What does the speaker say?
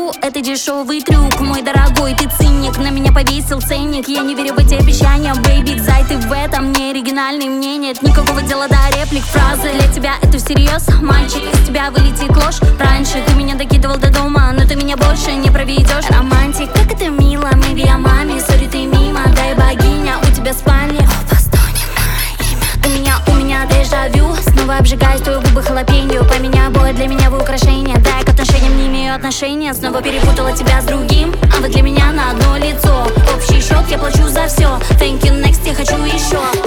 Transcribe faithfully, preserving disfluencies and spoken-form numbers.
люблю, это дешевый трюк. Мой дорогой, ты циник, на меня повесил ценник. Я не верю в эти обещания, бэйби, зай, ты в этом не оригинальный. Мне нет никакого дела до реплик, фразы. Для тебя это всерьез, мальчик, из тебя вылетит ложь. Раньше ты меня докидывал до дома, но ты меня больше не проведешь. Романтик, как это мило, мы я маме, сори, ты мимо, дай богиня, у тебя спальня. У меня, у меня дежавю. Снова обжигаюсь, твои губы халапеньо. Поменяй обои для меня вы украшения. Да, к отношениям не имею отношения. Снова перепутала тебя с другим, а вы для меня на одно лицо. Общий счет я плачу за все. Thank you, next, я хочу еще.